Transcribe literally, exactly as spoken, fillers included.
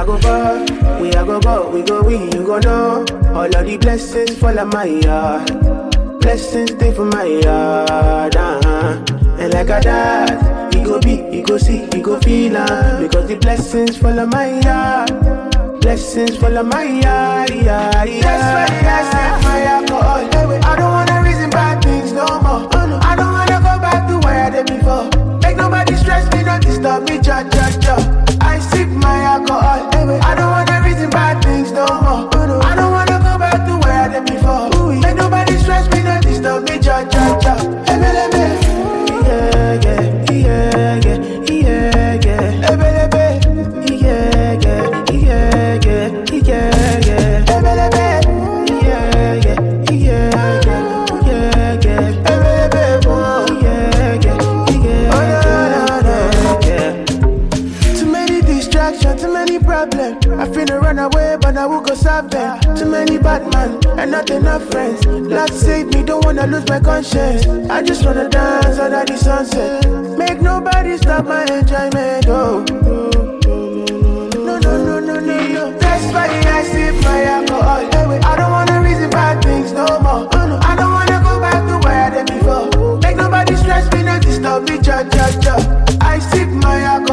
I go far, we I go go, we go we, you go know. All of the blessings fall on my yard. Blessings stay for my yard, uh-huh. And like a dad, he go be, he go see, he go feel uh, because the blessings fall on my yard. Blessings fall on my yard, yeah, yeah. That's why I said my alcohol. I don't wanna reason bad things no more. I don't wanna go back to where I did before. Make nobody stress me, not disturb me, cha cha cha. I sip my alcohol. I don't wanna reason bad things no more. I don't wanna go back to where I did before. Make nobody stress me, not disturb me, cha cha cha. Yeah, yeah, yeah, yeah, yeah, yeah. Yeah, yeah, yeah, yeah, yeah, yeah. Too many problems, I finna run away, but I will go solve them. Too many bad men, and not enough friends. Lord save me, don't wanna lose my conscience. I just wanna dance under the sunset. Make nobody stop my enjoyment, oh. No, no, no, no, no, no. That's why I sip my alcohol. I don't wanna reason bad things no more. I don't wanna go back to where I did before. Make nobody stress me, not disturb me, cha cha cha. I sip my alcohol.